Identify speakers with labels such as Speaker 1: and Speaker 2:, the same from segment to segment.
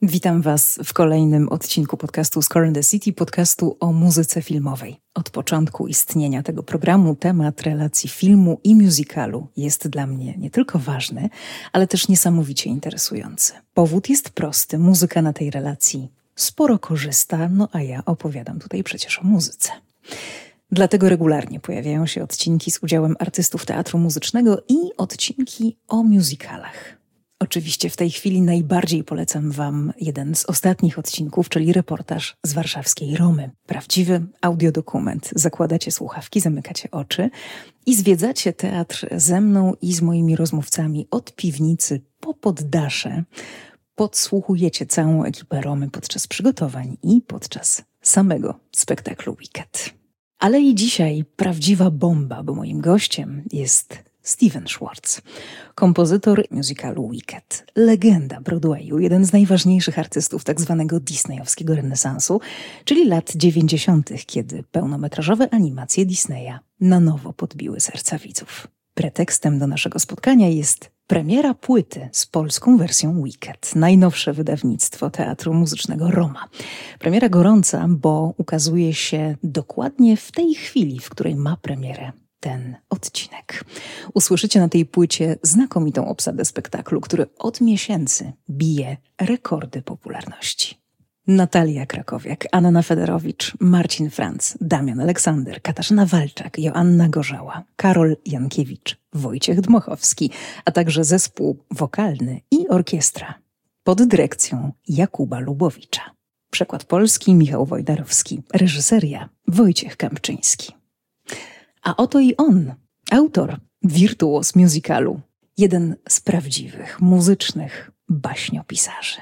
Speaker 1: Witam Was w kolejnym odcinku podcastu Score in the City, podcastu o muzyce filmowej. Od początku istnienia tego programu temat relacji filmu i musicalu jest dla mnie nie tylko ważny, ale też niesamowicie interesujący. Powód jest prosty, muzyka na tej relacji sporo korzysta, a ja opowiadam tutaj przecież o muzyce. Dlatego regularnie pojawiają się odcinki z udziałem artystów teatru muzycznego i odcinki o musicalach. Oczywiście w tej chwili najbardziej polecam Wam jeden z ostatnich odcinków, czyli reportaż z warszawskiej Romy. Prawdziwy audiodokument. Zakładacie słuchawki, zamykacie oczy i zwiedzacie teatr ze mną i z moimi rozmówcami od piwnicy po poddasze. Podsłuchujecie całą ekipę Romy podczas przygotowań i podczas samego spektaklu Wicked. Ale i dzisiaj prawdziwa bomba, bo moim gościem jest Stephen Schwartz, kompozytor musicalu Wicked, legenda Broadwayu, jeden z najważniejszych artystów tak zwanego disneyowskiego renesansu, czyli lat 90., kiedy pełnometrażowe animacje Disneya na nowo podbiły serca widzów. Pretekstem do naszego spotkania jest premiera płyty z polską wersją Wicked, najnowsze wydawnictwo teatru muzycznego Roma. Premiera gorąca, bo ukazuje się dokładnie w tej chwili, w której ma premierę ten odcinek. Usłyszycie na tej płycie znakomitą obsadę spektaklu, który od miesięcy bije rekordy popularności. Natalia Krakowiak, Anna Federowicz, Marcin Franc, Damian Aleksander, Katarzyna Walczak, Joanna Gorzała, Karol Jankiewicz, Wojciech Dmochowski, a także zespół wokalny i orkiestra pod dyrekcją Jakuba Lubowicza. Przekład polski Michał Wojdarowski, reżyseria Wojciech Kępczyński. A oto i on, autor, wirtuoz musicalu, jeden z prawdziwych, muzycznych baśniopisarzy.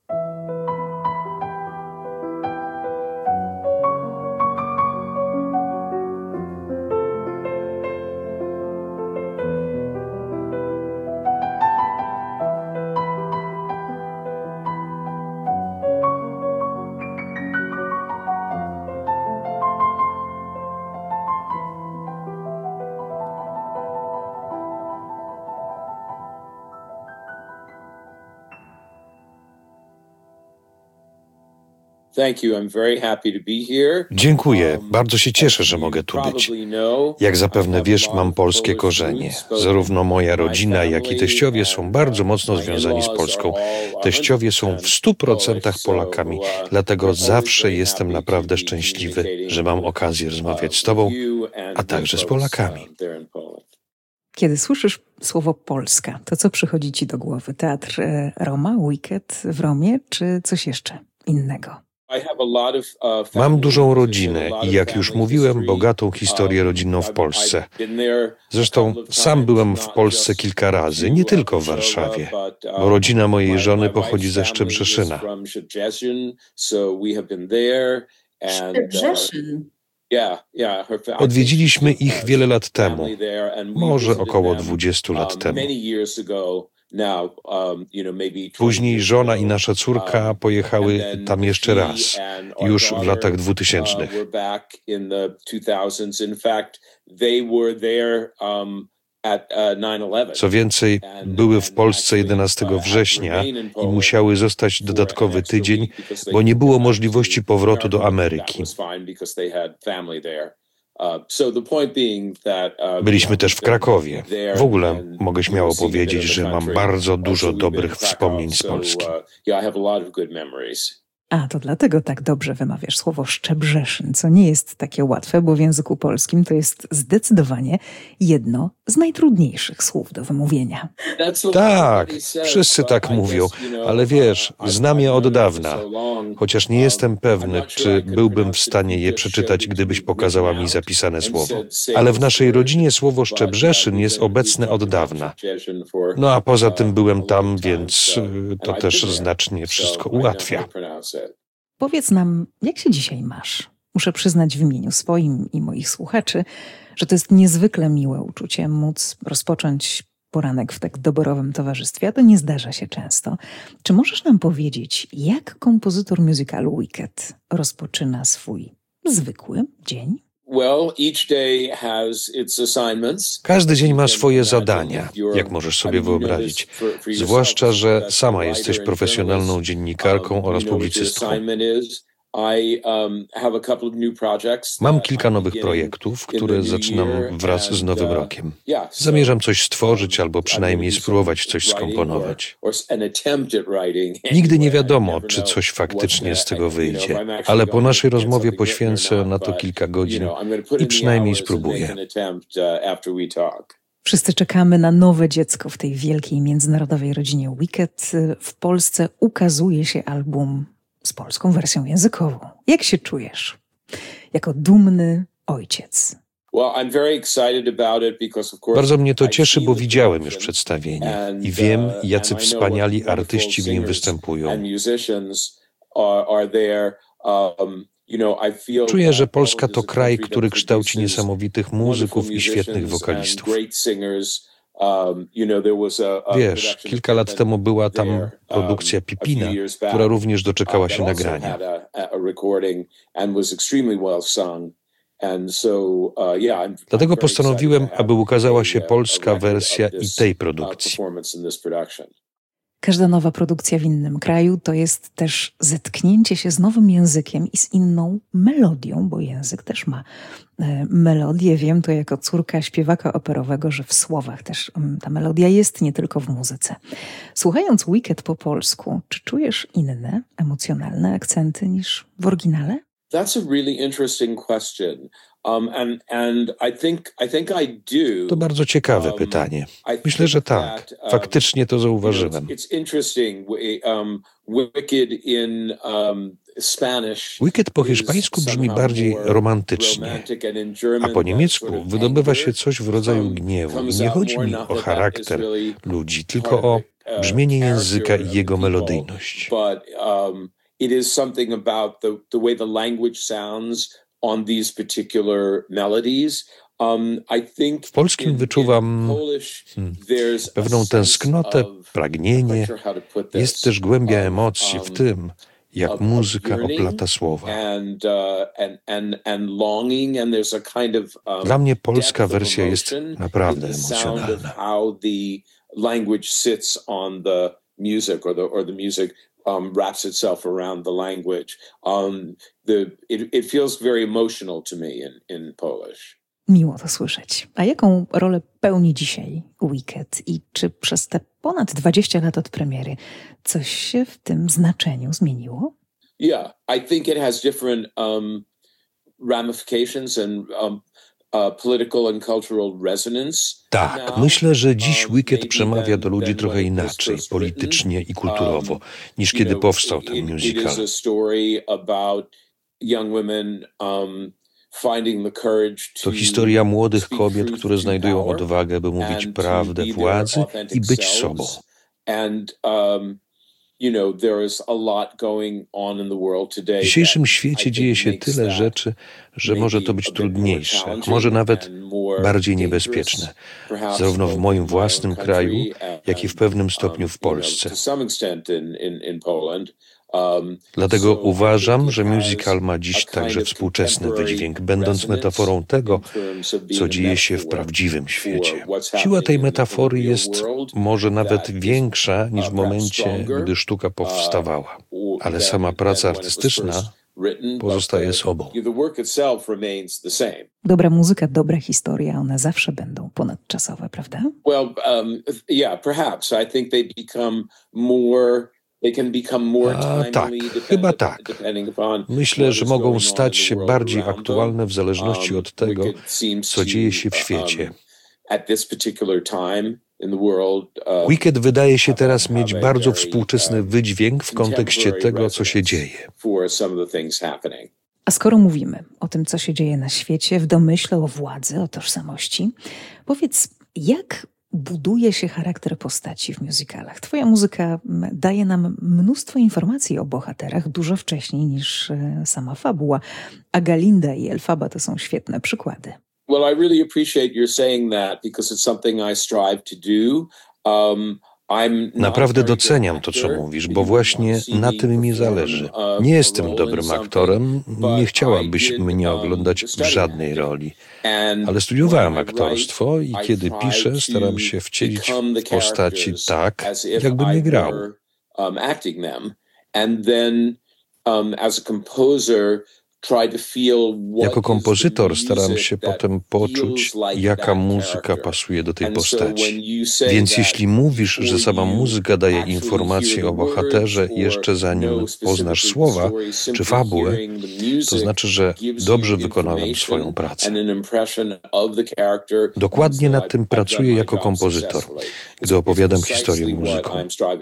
Speaker 2: Dziękuję. Bardzo się cieszę, że mogę tu być. Jak zapewne wiesz, mam polskie korzenie. Zarówno moja rodzina, jak i teściowie są bardzo mocno związani z Polską. Teściowie są w 100% Polakami, dlatego zawsze jestem naprawdę szczęśliwy, że mam okazję rozmawiać z Tobą, a także z Polakami.
Speaker 1: Kiedy słyszysz słowo Polska, to co przychodzi Ci do głowy? Teatr Roma, Wicked w Romie, czy coś jeszcze innego?
Speaker 2: Mam dużą rodzinę i jak już mówiłem, bogatą historię rodzinną w Polsce. Zresztą sam byłem w Polsce kilka razy, nie tylko w Warszawie, bo rodzina mojej żony pochodzi ze Szczebrzeszyna.
Speaker 1: Szczebrzeszyn?
Speaker 2: Odwiedziliśmy ich wiele lat temu, może około 20 lat temu. Później żona i nasza córka pojechały tam jeszcze raz, już w latach 2000. Co więcej, były w Polsce 11 września i musiały zostać dodatkowy tydzień, bo nie było możliwości powrotu do Ameryki. Byliśmy też w Krakowie. W ogóle mogę śmiało powiedzieć, że mam bardzo dużo dobrych wspomnień z Polski.
Speaker 1: A, to dlatego tak dobrze wymawiasz słowo Szczebrzeszyn, co nie jest takie łatwe, bo w języku polskim to jest zdecydowanie jedno z najtrudniejszych słów do wymówienia.
Speaker 2: Tak, wszyscy tak mówią, ale wiesz, znam je od dawna. Chociaż nie jestem pewny, czy byłbym w stanie je przeczytać, gdybyś pokazała mi zapisane słowo. Ale w naszej rodzinie słowo Szczebrzeszyn jest obecne od dawna. No a poza tym byłem tam, więc to też znacznie wszystko ułatwia.
Speaker 1: Powiedz nam, jak się dzisiaj masz? Muszę przyznać w imieniu swoim i moich słuchaczy, że to jest niezwykle miłe uczucie móc rozpocząć poranek w tak doborowym towarzystwie, a to nie zdarza się często. Czy możesz nam powiedzieć, jak kompozytor musicalu Wicked rozpoczyna swój zwykły dzień?
Speaker 2: Każdy dzień ma swoje zadania, jak możesz sobie wyobrazić. Zwłaszcza, że sama jesteś profesjonalną dziennikarką oraz publicystką. Mam kilka nowych projektów, które zaczynam wraz z Nowym Rokiem. Zamierzam coś stworzyć albo przynajmniej spróbować coś skomponować. Nigdy nie wiadomo, czy coś faktycznie z tego wyjdzie, ale po naszej rozmowie poświęcę na to kilka godzin i przynajmniej spróbuję.
Speaker 1: Wszyscy czekamy na nowe dziecko w tej wielkiej międzynarodowej rodzinie Wicked. W Polsce ukazuje się album z polską wersją językową. Jak się czujesz jako dumny ojciec?
Speaker 2: Bardzo mnie to cieszy, bo widziałem już przedstawienie i wiem, jacy wspaniali artyści w nim występują. Czuję, że Polska to kraj, który kształci niesamowitych muzyków i świetnych wokalistów. Wiesz, kilka lat temu była tam produkcja Pipina, która również doczekała się nagrania. Dlatego postanowiłem, aby ukazała się polska wersja i tej produkcji.
Speaker 1: Każda nowa produkcja w innym kraju to jest też zetknięcie się z nowym językiem i z inną melodią, bo język też ma melodię. Wiem to jako córka śpiewaka operowego, że w słowach też ta melodia jest, nie tylko w muzyce. Słuchając Wicked po polsku, czy czujesz inne emocjonalne akcenty niż w oryginale?
Speaker 3: That's a really interesting question.
Speaker 2: To bardzo ciekawe pytanie. Myślę, że tak. Faktycznie to zauważyłem. Wicked po hiszpańsku brzmi bardziej romantycznie, a po niemiecku wydobywa się coś w rodzaju gniewu. I nie chodzi mi o charakter ludzi, tylko o brzmienie języka i jego melodyjność.
Speaker 3: It is something about the way the language sounds on these particular melodies.
Speaker 2: W polskim wyczuwam pewną tęsknotę, pragnienie. Jest też głębia emocji w tym, jak muzyka oplata słowa. Dla mnie polska wersja jest naprawdę emocjonalna.
Speaker 3: Wraps itself around the language. It feels very emotional to me in Polish.
Speaker 1: Miło to słyszeć. A jaką rolę pełni dzisiaj Wicked i czy przez te ponad 20 lat od premiery coś się w tym znaczeniu zmieniło?
Speaker 3: Yeah, I think it has different ramifications and political and cultural resonance.
Speaker 2: Tak, myślę, że dziś Wicked przemawia do ludzi trochę inaczej, politycznie i kulturowo, niż kiedy powstał ten musical. To historia młodych kobiet, które znajdują odwagę, by mówić prawdę władzy i być sobą. W dzisiejszym świecie dzieje się tyle rzeczy, że może to być trudniejsze, może nawet bardziej niebezpieczne, zarówno w moim własnym kraju, jak i w pewnym stopniu w Polsce. Dlatego uważam, że musical ma dziś także współczesny wydźwięk, będąc metaforą tego, co dzieje się w prawdziwym świecie. Siła tej metafory jest może nawet większa niż w momencie, gdy sztuka powstawała, ale sama praca artystyczna pozostaje sobą.
Speaker 1: Dobra muzyka, dobra historia, one zawsze będą ponadczasowe, prawda?
Speaker 2: Tak, chyba tak. Myślę, że mogą stać się bardziej aktualne w zależności od tego, co dzieje się w świecie. Wicked wydaje się teraz mieć bardzo współczesny wydźwięk w kontekście tego, co się dzieje.
Speaker 1: A skoro mówimy o tym, co się dzieje na świecie, w domyśle o władzy, o tożsamości, powiedz, jak buduje się charakter postaci w musicalach? Twoja muzyka daje nam mnóstwo informacji o bohaterach dużo wcześniej niż sama fabuła, a Galinda i Elfaba to są świetne przykłady.
Speaker 3: Well, I really appreciate your saying that because it's something I strive to do.
Speaker 2: Naprawdę doceniam to, co mówisz, bo właśnie na tym mi zależy. Nie jestem dobrym aktorem, nie chciałabyś mnie oglądać w żadnej roli, ale studiowałem aktorstwo i kiedy piszę, staram się wcielić w postaci tak, jakbym je grał. Jako kompozytor staram się potem poczuć, jaka muzyka pasuje do tej postaci. Więc jeśli mówisz, że sama muzyka daje informacje o bohaterze jeszcze zanim poznasz słowa czy fabułę, to znaczy, że dobrze wykonałem swoją pracę. Dokładnie nad tym pracuję jako kompozytor, gdy opowiadam historię muzyką.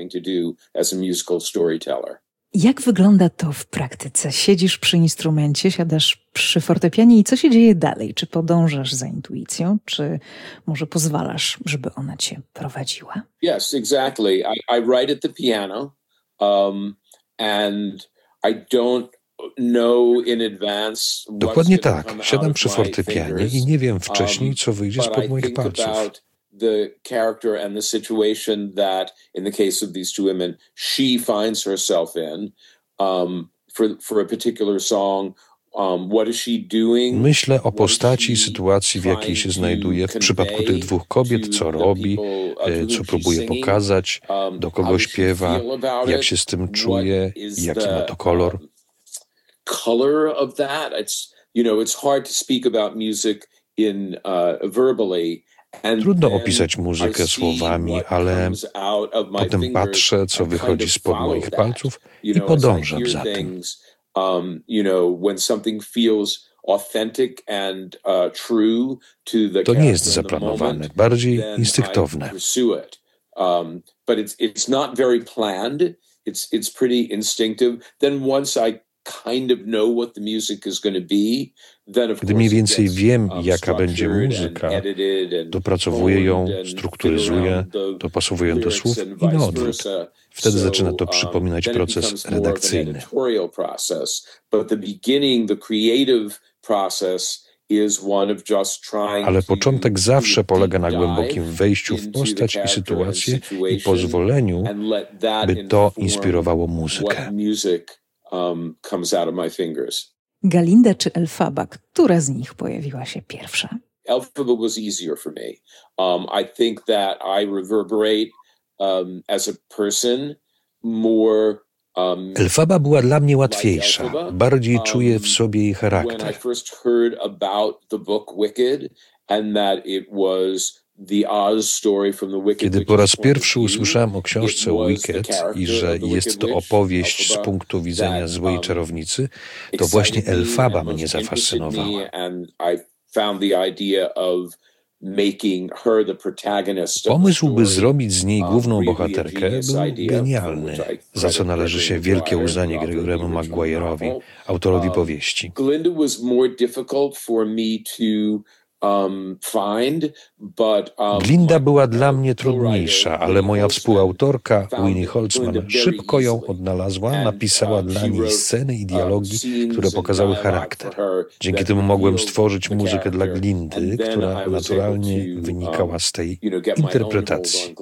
Speaker 1: Jak wygląda to w praktyce? Siedzisz przy instrumencie, siadasz przy fortepianie i co się dzieje dalej? Czy podążasz za intuicją, czy może pozwalasz, żeby ona cię prowadziła?
Speaker 3: Yes, exactly. I write at the piano, and I don't know in advance.
Speaker 2: Dokładnie tak. Siadam przy fortepianie i nie wiem wcześniej, co wyjdzie spod moich palców.
Speaker 3: The character and the situation that, in the case of these two women, she finds herself in, for a particular song. What is she doing?
Speaker 2: Myślę o postaci i sytuacji, w jakiej się znajduje w przypadku tych dwóch kobiet, co robi, co próbuje pokazać, do kogo śpiewa, jak się z tym czuje i jaki ma to kolor.
Speaker 3: Color of that, it's hard to speak about music in verbally.
Speaker 2: Trudno opisać muzykę słowami, ale potem patrzę, co wychodzi spod moich palców i podążam za tym. To nie jest zaplanowane, bardziej instynktowne.
Speaker 3: But it's not very planned. It's pretty instinctive. Then once I kind of know what the music is going to be, then of
Speaker 2: Gdy mniej więcej wiem, jaka będzie muzyka, dopracowuję ją, strukturyzuję, dopasowuję do słów i na odwrót. Wtedy zaczyna to przypominać proces redakcyjny. Ale początek zawsze polega na głębokim wejściu w postać i sytuację i pozwoleniu, by to inspirowało muzykę.
Speaker 3: Comes out of my fingers.
Speaker 1: Galinda czy Elphaba, która z nich pojawiła się pierwsza?
Speaker 3: Elphaba was easier for me. I think that I reverberate as a person more.
Speaker 2: Elphaba była dla mnie łatwiejsza, bardziej czuję w sobie jej charakter.
Speaker 3: When I first heard about the book Wicked and that it was Kiedy
Speaker 2: po raz pierwszy usłyszałem o książce Wicked i że jest to opowieść z punktu widzenia złej czarownicy, to właśnie Elphaba mnie zafascynowała. Pomysł, by zrobić z niej główną bohaterkę, był genialny, za co należy się wielkie uznanie Gregoremu Maguire'owi, autorowi powieści. Glinda była dla mnie trudniejsza, ale moja współautorka Winnie Holzman szybko ją odnalazła, napisała dla niej sceny i dialogi, które pokazały charakter. Dzięki temu mogłem stworzyć muzykę dla Glindy, która naturalnie wynikała z tej interpretacji.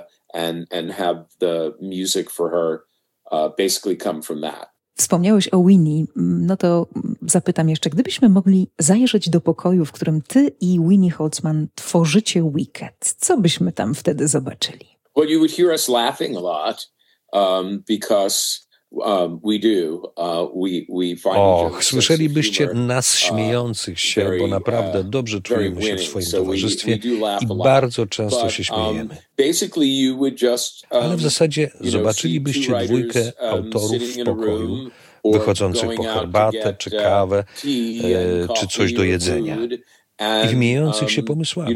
Speaker 1: Wspomniałeś o Winnie, no to zapytam jeszcze, gdybyśmy mogli zajrzeć do pokoju, w którym ty i Winnie Holzman tworzycie Wicked, co byśmy tam wtedy zobaczyli?
Speaker 3: Well, you would hear us laughing a lot, because we do.
Speaker 2: Och, słyszelibyście nas śmiejących się, bo naprawdę dobrze czujemy się w swoim towarzystwie i bardzo często się śmiejemy. Ale w zasadzie zobaczylibyście dwójkę autorów w pokoju, wychodzących po herbatę, czy kawę, czy coś do jedzenia i wymieniających się pomysłami.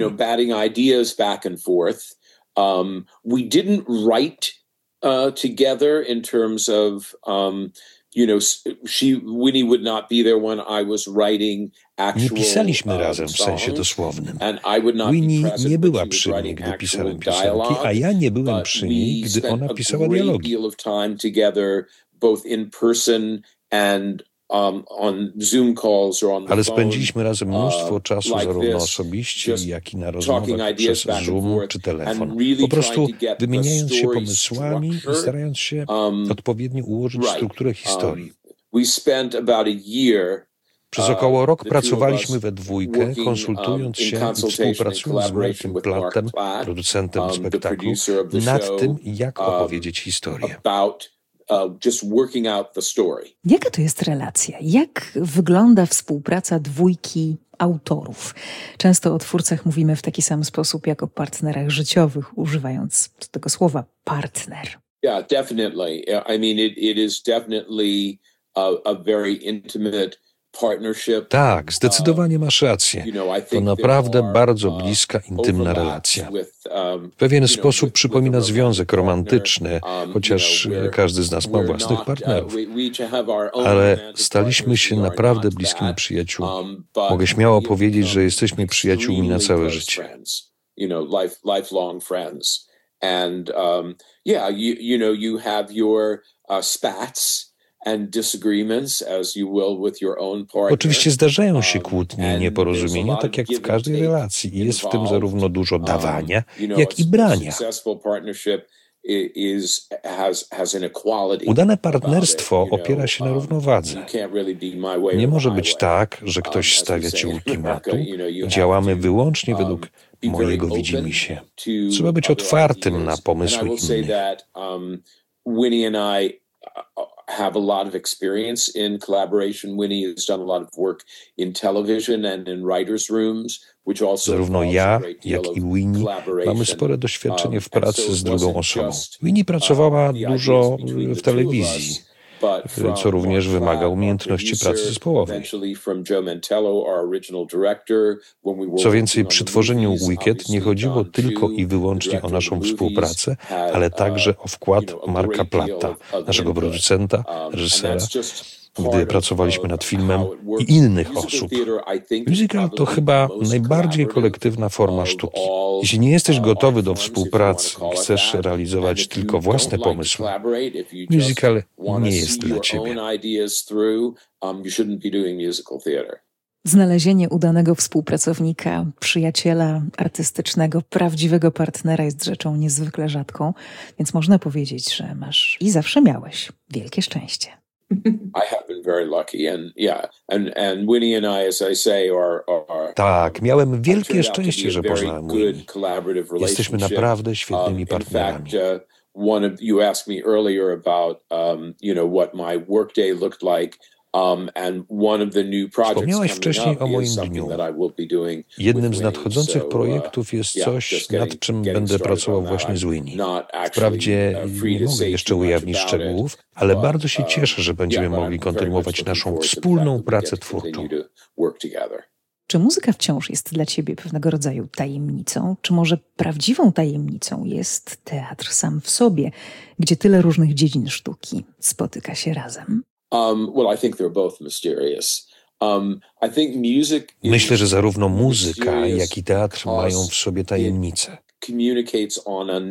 Speaker 3: We didn't write together in terms of, Winnie would not be there when I was writing actual.
Speaker 2: Nie pisaliśmy razem w sensie dosłownym. Winnie nie była przy mnie, gdy pisałem piosenki, a ja nie byłem przy niej, gdy ona pisała dialogi. Ale spędziliśmy razem mnóstwo czasu zarówno osobiście, jak i na rozmowach przez Zoom czy telefon. Po prostu wymieniając się pomysłami i starając się odpowiednio ułożyć strukturę historii. Przez około rok pracowaliśmy we dwójkę, konsultując się i współpracując z Markiem Plattem, producentem spektaklu, nad tym, jak opowiedzieć historię.
Speaker 1: Jaka to jest relacja? Jak wygląda współpraca dwójki autorów? Często o twórcach mówimy w taki sam sposób jak o partnerach życiowych, używając tego słowa partner.
Speaker 3: Yeah, definitely. I mean, it is definitely a very intimate partnership.
Speaker 2: Tak, zdecydowanie masz rację. To naprawdę bardzo bliska, intymna relacja. W pewien sposób przypomina związek romantyczny, chociaż każdy z nas ma własnych partnerów. Ale staliśmy się naprawdę bliskimi przyjaciółmi. Mogę śmiało powiedzieć, że jesteśmy przyjaciółmi na całe życie.
Speaker 3: Lifelong friends. And you have your spats and disagreements, as you will with your own partner.
Speaker 2: Oczywiście zdarzają się kłótnie i nieporozumienia, tak jak w każdej relacji. I jest w tym zarówno dużo dawania, jak i brania. Udane partnerstwo opiera się na równowadze. Nie może być tak, że ktoś stawia ci ultimatum i działamy wyłącznie według mojego widzimisię. Trzeba być otwartym na pomysły innych.
Speaker 3: Have a lot of experience in collaboration. Winnie has done a lot of work in television and in writers' rooms, which also
Speaker 2: zarówno ja, jak i Winnie mamy spore doświadczenie w pracy z drugą osobą. Winnie pracowała dużo w telewizji, co również wymaga umiejętności pracy zespołowej. Co więcej, przy tworzeniu Wicked nie chodziło tylko i wyłącznie o naszą współpracę, ale także o wkład Marka Platta, naszego producenta, reżysera, gdy pracowaliśmy nad filmem i innych osób. Musical to chyba najbardziej kolektywna forma sztuki. Jeśli nie jesteś gotowy do współpracy, chcesz realizować tylko własne pomysły, musical nie jest dla ciebie.
Speaker 1: Znalezienie udanego współpracownika, przyjaciela artystycznego, prawdziwego partnera jest rzeczą niezwykle rzadką, więc można powiedzieć, że masz i zawsze miałeś wielkie szczęście.
Speaker 3: I have been very lucky, and Winnie and I, as I say, are
Speaker 2: tak, miałem wielkie szczęście, że poznałem Winnie. Jesteśmy naprawdę świetnymi partnerami.
Speaker 3: You asked me earlier about, what my workday looked like.
Speaker 2: Wspomniałaś wcześniej o moim dniu. Jednym z nadchodzących projektów jest coś, nad czym będę pracował właśnie z Winnie. Wprawdzie nie mogę jeszcze ujawnić szczegółów, ale bardzo się cieszę, że będziemy mogli kontynuować naszą wspólną pracę twórczą.
Speaker 1: Czy muzyka wciąż jest dla ciebie pewnego rodzaju tajemnicą? Czy może prawdziwą tajemnicą jest teatr sam w sobie, gdzie tyle różnych dziedzin sztuki spotyka się razem?
Speaker 3: I think they're both mysterious. I think music
Speaker 2: Myślę, że zarówno muzyka, jak i teatr mają w sobie tajemnicę.
Speaker 3: Communicates on a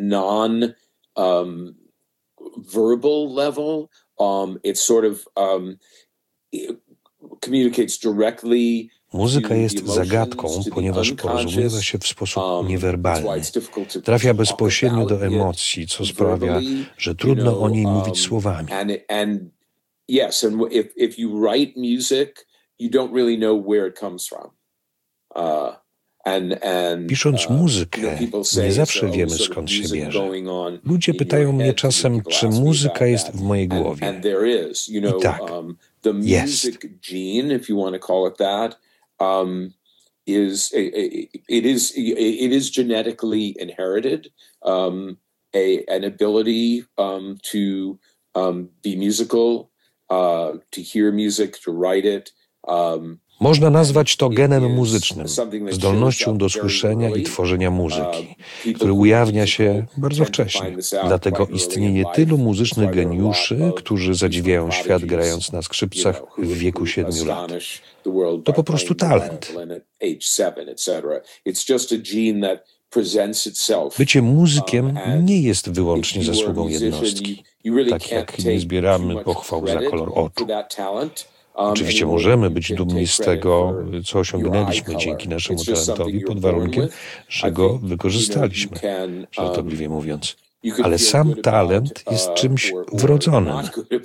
Speaker 3: non-verbal level. It sort of communicates directly.
Speaker 2: Muzyka jest zagadką, ponieważ porozumiewa się w sposób niewerbalny. Trafia bezpośrednio do emocji, co sprawia, że trudno o niej mówić słowami.
Speaker 3: Yes, and if you write music, you don't really know where it comes from.
Speaker 2: Pisząc muzykę, nie zawsze wiemy, skąd się bierze. Ludzie pytają mnie czasem, czy muzyka jest w mojej głowie. I tak, jest.
Speaker 3: It is genetically inherited. An ability to be musical. To hear music, to write it.
Speaker 2: Można nazwać to genem muzycznym, zdolnością do słyszenia i tworzenia muzyki, który ujawnia się bardzo wcześnie. Dlatego istnieje tylu muzycznych geniuszy, którzy zadziwiają świat grając na skrzypcach w wieku 7 lat. To po prostu talent. Bycie muzykiem nie jest wyłącznie zasługą jednostki, tak jak nie zbieramy pochwał za kolor oczu. Oczywiście możemy być dumni z tego, co osiągnęliśmy dzięki naszemu talentowi, pod warunkiem, że go wykorzystaliśmy, żartobliwie mówiąc. Ale sam talent jest czymś wrodzonym.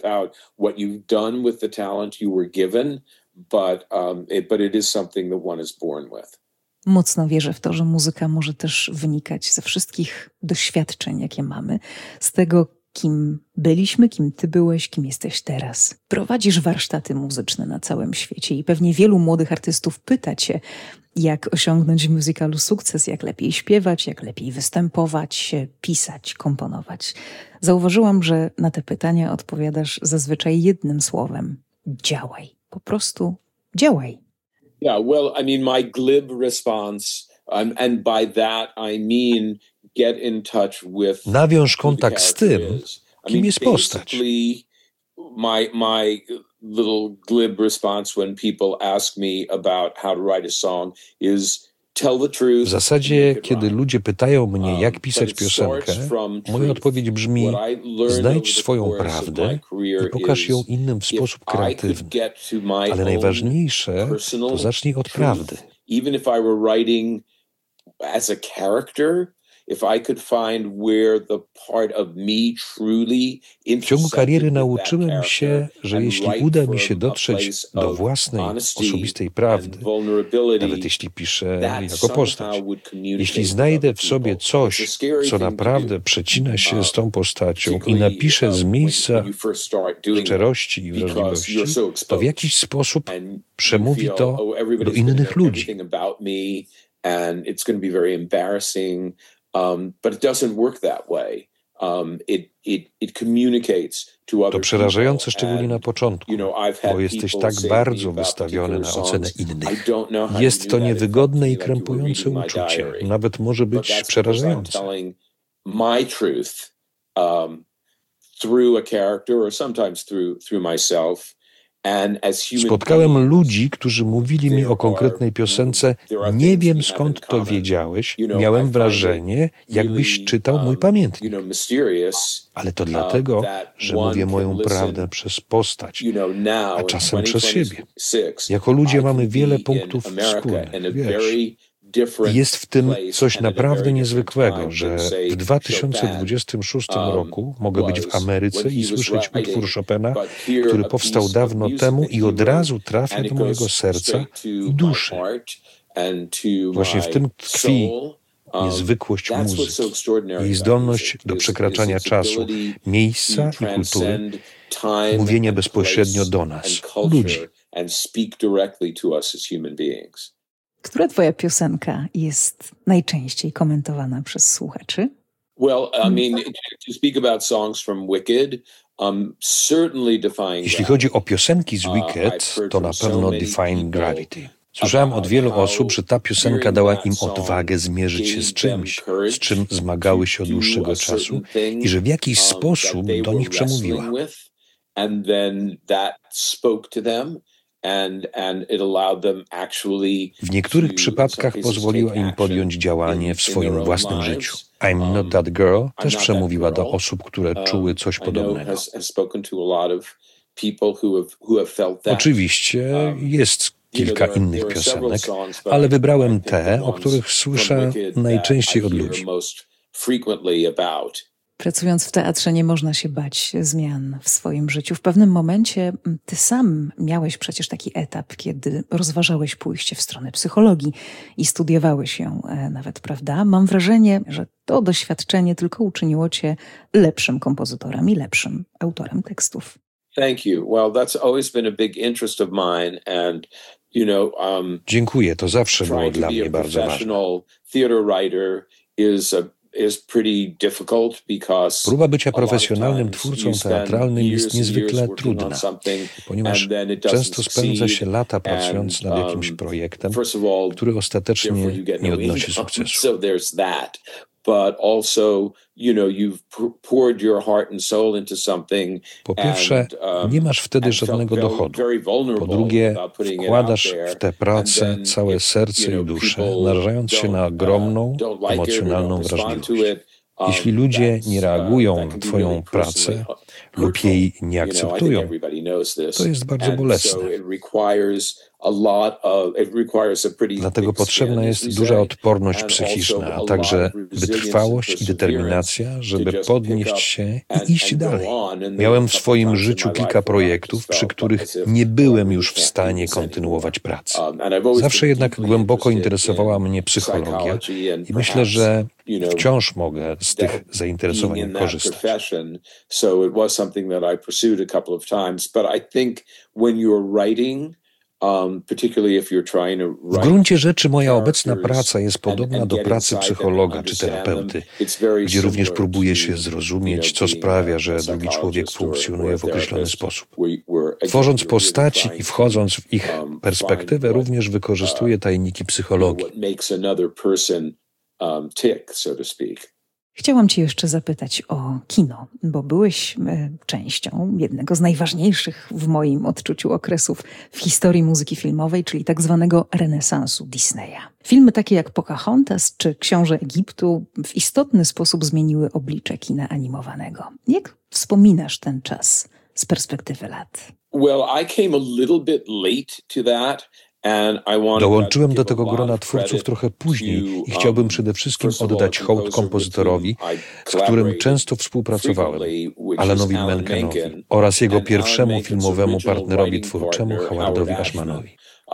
Speaker 1: Mocno wierzę w to, że muzyka może też wynikać ze wszystkich doświadczeń, jakie mamy, z tego, kim byliśmy, kim ty byłeś, kim jesteś teraz. Prowadzisz warsztaty muzyczne na całym świecie i pewnie wielu młodych artystów pyta cię, jak osiągnąć w musicalu sukces, jak lepiej śpiewać, jak lepiej występować, pisać, komponować. Zauważyłam, że na te pytania odpowiadasz zazwyczaj jednym słowem. Działaj. Po prostu działaj.
Speaker 3: Yeah, well, I mean, my glib response, and by that I mean get in touch with...
Speaker 2: Nawiąż kontakt z tym, kim jest postać.
Speaker 3: My little glib response when people ask me about how to write a song is tell the truth.
Speaker 2: W zasadzie, kiedy ludzie pytają mnie, jak pisać piosenkę, moja odpowiedź brzmi: znajdź swoją prawdę i pokaż ją innym w sposób kreatywny. Ale najważniejsze, to zacznij od prawdy.
Speaker 3: Even if I were writing as a character, if I could find where the part of me truly
Speaker 2: w ciągu kariery nauczyłem się, że jeśli uda mi się dotrzeć do własnej, osobistej prawdy, nawet jeśli piszę jako postać, jeśli znajdę w sobie coś, co naprawdę przecina się z tą postacią i napiszę z miejsca szczerości i wrażliwości, to w jakiś sposób przemówi to do innych ludzi.
Speaker 3: But it doesn't work that way. It communicates to other
Speaker 2: To przerażające,
Speaker 3: people.
Speaker 2: szczególnie na początku, bo jesteś tak bardzo wystawiony na ocenę innych. Jest to niewygodne i krępujące uczucie. Nawet może być przerażające.
Speaker 3: My truth through a character or sometimes through myself.
Speaker 2: Spotkałem ludzi, którzy mówili mi o konkretnej piosence. Nie wiem, skąd to wiedziałeś. Miałem wrażenie, jakbyś czytał mój pamiętnik. Ale to dlatego, że mówię moją prawdę przez postać, a czasem przez siebie. Jako ludzie mamy wiele punktów wspólnych, wiesz. Jest w tym coś naprawdę niezwykłego, że w 2026 roku mogę być w Ameryce i słyszeć utwór Chopina, który powstał dawno temu i od razu trafia do mojego serca i duszy. Właśnie w tym tkwi niezwykłość muzyki, jej zdolność do przekraczania czasu, miejsca i kultury, mówienia bezpośrednio do nas, ludzi.
Speaker 1: Która twoja piosenka jest najczęściej komentowana przez słuchaczy?
Speaker 3: Well, I mean, to speak about songs from Wicked, certainly Defying
Speaker 2: Jeśli chodzi o piosenki z Wicked, to na pewno Defying Gravity. Słyszałem od wielu osób, że ta piosenka dała im odwagę zmierzyć się z czymś, z czym zmagały się od dłuższego czasu i że w jakiś sposób do nich przemówiła. W niektórych przypadkach pozwoliła im podjąć działanie w swoim własnym życiu. I'm Not That Girl też przemówiła do osób, które czuły coś podobnego. Oczywiście jest kilka innych piosenek, ale wybrałem te, o których słyszę najczęściej od ludzi.
Speaker 1: Pracując w teatrze nie można się bać zmian w swoim życiu. W pewnym momencie ty sam miałeś przecież taki etap, kiedy rozważałeś pójście w stronę psychologii i studiowałeś ją nawet, prawda? Mam wrażenie, że to doświadczenie tylko uczyniło cię lepszym kompozytorem i lepszym autorem tekstów.
Speaker 3: Thank you. Well, that's always been a big interest of mine and
Speaker 2: dziękuję, to zawsze było dla mnie bardzo ważne. Próba bycia profesjonalnym twórcą teatralnym jest niezwykle trudna, ponieważ często spędza się lata pracując nad jakimś projektem, który ostatecznie nie odnosi sukcesu. Po pierwsze, nie masz wtedy żadnego dochodu. Po drugie, wkładasz w tę pracę całe serce i duszę, narażając się na ogromną, emocjonalną wrażliwość. Jeśli ludzie nie reagują na Twoją pracę lub jej nie akceptują, to jest bardzo bolesne. Dlatego potrzebna jest duża odporność psychiczna, a także wytrwałość i determinacja, żeby podnieść się i iść dalej. Miałem w swoim życiu kilka projektów, przy których nie byłem już w stanie kontynuować pracy. Zawsze jednak głęboko interesowała mnie psychologia i myślę, że wciąż mogę z tych zainteresowań korzystać. W gruncie rzeczy moja obecna praca jest podobna do pracy psychologa czy terapeuty, gdzie również próbuję się zrozumieć, co sprawia, że drugi człowiek funkcjonuje w określony sposób. Tworząc postaci i wchodząc w ich perspektywę, również wykorzystuję tajniki psychologii.
Speaker 1: Chciałam Cię jeszcze zapytać o kino, bo byłeś częścią jednego z najważniejszych w moim odczuciu okresów w historii muzyki filmowej, czyli tak zwanego renesansu Disneya. Filmy takie jak Pocahontas czy Książę Egiptu w istotny sposób zmieniły oblicze kina animowanego. Jak wspominasz ten czas z perspektywy lat?
Speaker 3: Well, I came a little bit late to that.
Speaker 2: Dołączyłem do tego grona twórców trochę później i chciałbym przede wszystkim oddać hołd kompozytorowi, z którym często współpracowałem, Alanowi Menkenowi oraz jego pierwszemu filmowemu partnerowi twórczemu, Howardowi Ashmanowi.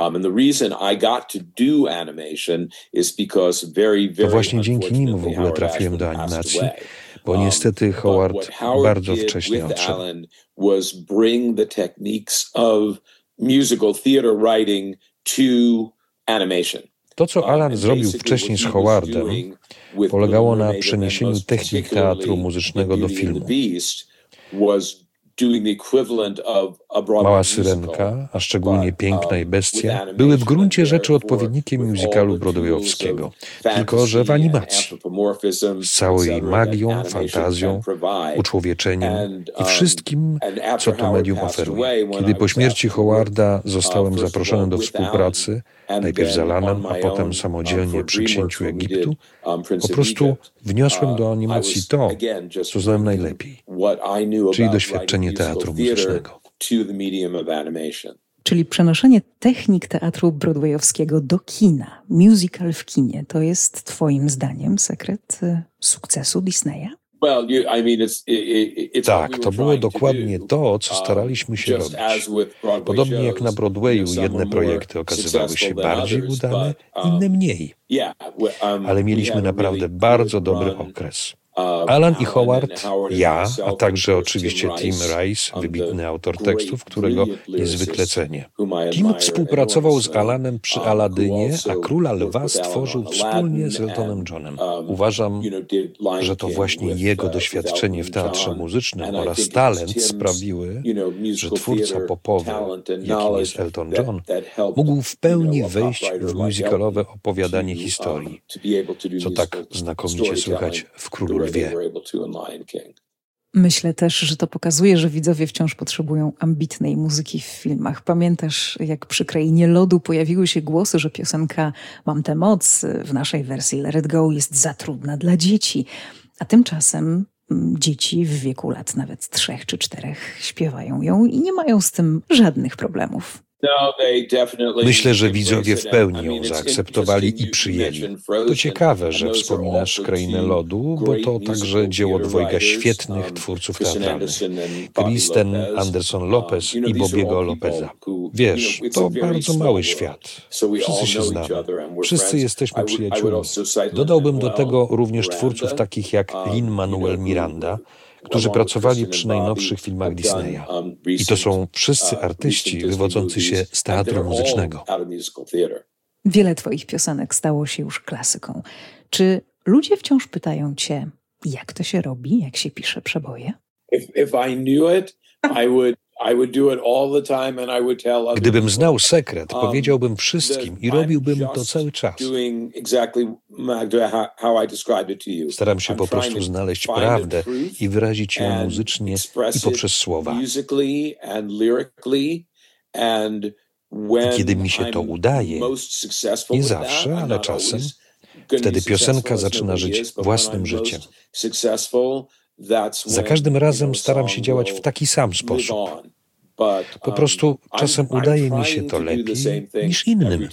Speaker 2: To właśnie dzięki nim w ogóle trafiłem do animacji, bo niestety Howard bardzo wcześnie odszedł. To, co Alan zrobił wcześniej z Howardem, polegało na przeniesieniu technik teatru muzycznego do filmu. Mała Syrenka, a szczególnie Piękna i Bestia, były w gruncie rzeczy odpowiednikiem musicalu broadwayowskiego, tylko że w animacji, z całą jej magią, fantazją, uczłowieczeniem i wszystkim, co to medium oferuje. Kiedy po śmierci Howarda zostałem zaproszony do współpracy, najpierw z Alanem, a potem samodzielnie przy Księciu Egiptu, po prostu wniosłem do animacji to, co znałem najlepiej, czyli doświadczenie teatru muzycznego.
Speaker 1: Czyli przenoszenie technik teatru broadwayowskiego do kina, musical w kinie, to jest twoim zdaniem sekret sukcesu Disneya?
Speaker 2: Tak, to było dokładnie to, co staraliśmy się robić. Podobnie jak na Broadwayu jedne projekty okazywały się bardziej udane, inne mniej. Ale mieliśmy naprawdę bardzo dobry okres. Alan i Howard, ja, a także oczywiście Tim Rice, wybitny autor tekstów, którego niezwykle cenię. Tim współpracował z Alanem przy Aladynie, a Króla Lwa stworzył wspólnie z Eltonem Johnem. Uważam, że to właśnie jego doświadczenie w teatrze muzycznym oraz talent sprawiły, że twórca popowy, jakim jest Elton John, mógł w pełni wejść w musicalowe opowiadanie historii, co tak znakomicie słychać w Królu Lwie.
Speaker 1: Myślę też, że to pokazuje, że widzowie wciąż potrzebują ambitnej muzyki w filmach. Pamiętasz, jak przy Krainie Lodu pojawiły się głosy, że piosenka Mam tę moc w naszej wersji Let It Go jest za trudna dla dzieci. A tymczasem dzieci w wieku lat nawet 3 czy 4 śpiewają ją i nie mają z tym żadnych problemów.
Speaker 2: Myślę, że widzowie w pełni ją zaakceptowali i przyjęli. To ciekawe, że wspominasz Krainę Lodu, bo to także dzieło dwojga świetnych twórców teatralnych. Kristen Anderson Lopez i Bobiego Lopeza. Wiesz, to bardzo mały świat. Wszyscy się znamy. Wszyscy jesteśmy przyjaciółmi. Dodałbym do tego również twórców takich jak Lin-Manuel Miranda, którzy pracowali przy najnowszych filmach Disneya. I to są wszyscy artyści wywodzący się z teatru muzycznego.
Speaker 1: Wiele twoich piosenek stało się już klasyką. Czy ludzie wciąż pytają cię, jak to się robi, jak się pisze przeboje?
Speaker 2: Gdybym znał sekret, powiedziałbym wszystkim i robiłbym to cały czas. Staram się po prostu znaleźć prawdę i wyrazić ją muzycznie i poprzez słowa. I kiedy mi się to udaje, nie zawsze, ale czasem, Wtedy piosenka zaczyna żyć własnym życiem. Za każdym razem staram się działać w taki sam sposób. Po prostu czasem udaje mi się to lepiej niż innym.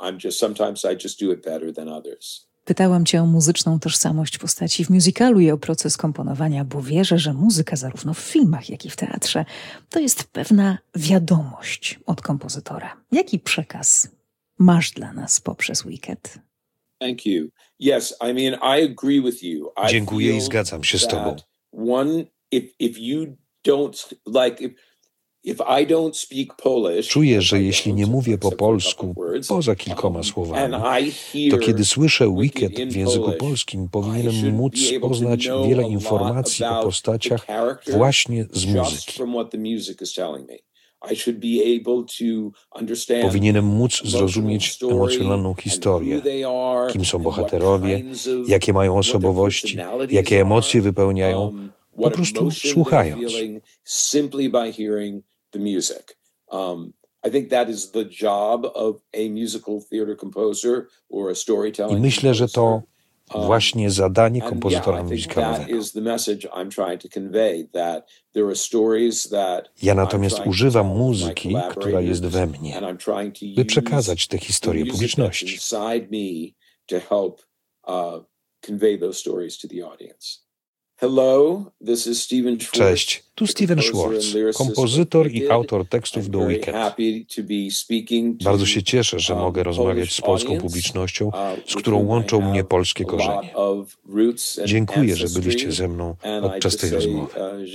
Speaker 1: Pytałam cię o muzyczną tożsamość postaci w musicalu i o proces komponowania, bo wierzę, że muzyka zarówno w filmach, jak i w teatrze to jest pewna wiadomość od kompozytora. Jaki przekaz masz dla nas poprzez Wicked?
Speaker 3: Thank you. Yes, I mean, I agree with you.
Speaker 2: Dziękuję i zgadzam się z tobą. Czuję, że jeśli nie mówię po polsku, poza kilkoma słowami, to kiedy słyszę Wicked w języku polskim, powinienem móc poznać wiele informacji o postaciach właśnie z muzyki. Powinienem móc zrozumieć emocjonalną historię, kim są bohaterowie, jakie mają osobowości, jakie emocje wypełniają, po prostu słuchając. I myślę, że to właśnie zadanie kompozytora musicalowego. Ja natomiast używam muzyki, która jest we mnie, by przekazać tę historię publiczności. Cześć, tu Steven Schwartz, kompozytor i autor tekstów do Wicked. Bardzo się cieszę, że mogę rozmawiać z polską publicznością, z którą łączą mnie polskie korzenie. Dziękuję, że byliście ze mną podczas tej rozmowy.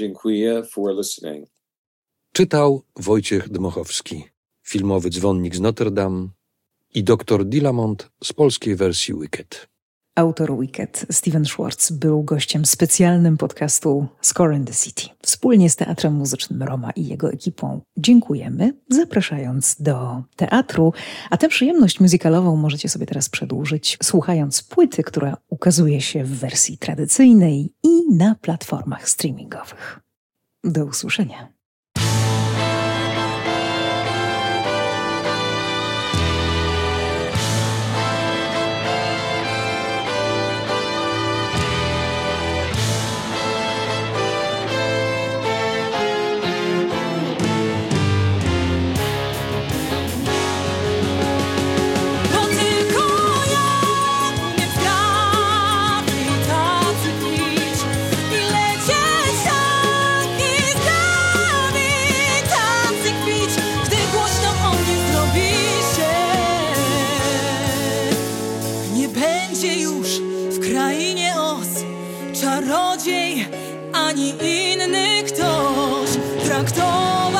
Speaker 2: Czytał Wojciech Dmochowski, filmowy Dzwonnik z Notre Dame i dr Dilamont z polskiej wersji Wicked.
Speaker 1: Autor Wicked, Steven Schwartz, był gościem specjalnym podcastu Score and the City. Wspólnie z Teatrem Muzycznym Roma i jego ekipą dziękujemy, zapraszając do teatru. A tę przyjemność muzykalową możecie sobie teraz przedłużyć, słuchając płyty, która ukazuje się w wersji tradycyjnej i na platformach streamingowych. Do usłyszenia.
Speaker 4: Czarodziej, ani inny ktoś traktował